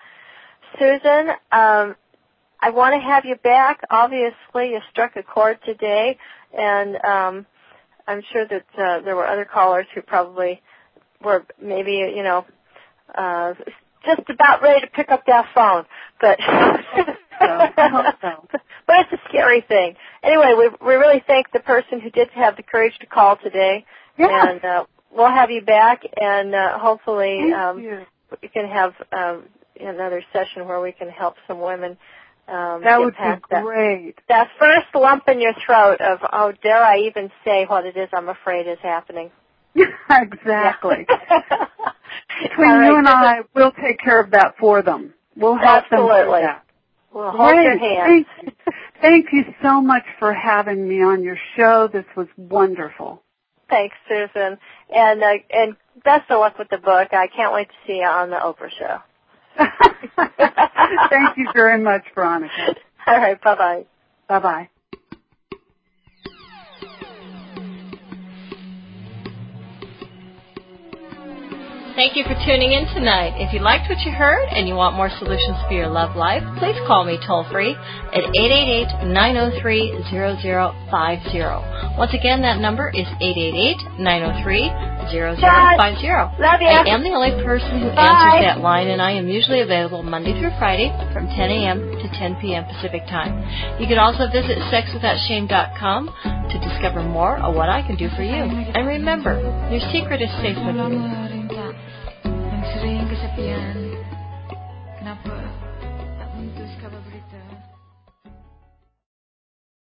S2: Susan, um, I want to have you back. Obviously, you struck a chord today, and um, I'm sure that uh, there were other callers who probably were maybe you know. Uh, just about ready to pick up that phone, but
S3: so.
S2: but it's a scary thing. Anyway, we we really thank the person who did have the courage to call today,
S3: yeah.
S2: and uh, we'll have you back, and uh, hopefully
S3: Thank
S2: um,
S3: you.
S2: you can have um, another session where we can help some women um,
S3: that
S2: get
S3: would
S2: past
S3: be great.
S2: That, that first lump in your throat of, oh, dare I even say what it is I'm afraid is happening.
S3: Exactly.
S2: Yeah.
S3: Between
S2: right,
S3: you and I, we'll take care of that for them. We'll help
S2: Absolutely.
S3: them do that.
S2: We'll hold
S3: Great.
S2: your hand.
S3: Thank, thank you so much for having me on your show. This was wonderful.
S2: Thanks, Susan. And uh, and best of luck with the book. I can't wait to see you on the Oprah show.
S3: Thank you very much, Veronica.
S2: All right. Bye-bye.
S3: Bye-bye.
S1: Thank you for tuning in tonight. If you liked what you heard and you want more solutions for your love life, please call me toll-free at eight eight eight, nine oh three, zero zero five zero. Once again, that number is eight eight eight, nine oh three, zero zero five zero.
S2: Love you.
S1: I am the only person who
S2: Bye.
S1: answers that line, and I am usually available Monday through Friday from ten a.m. to ten p.m. Pacific Time. You can also visit sex without shame dot com to discover more of what I can do for you. And remember, your secret is safe with me.
S5: Sering kesepian, kenapa tak memutus kabar berita?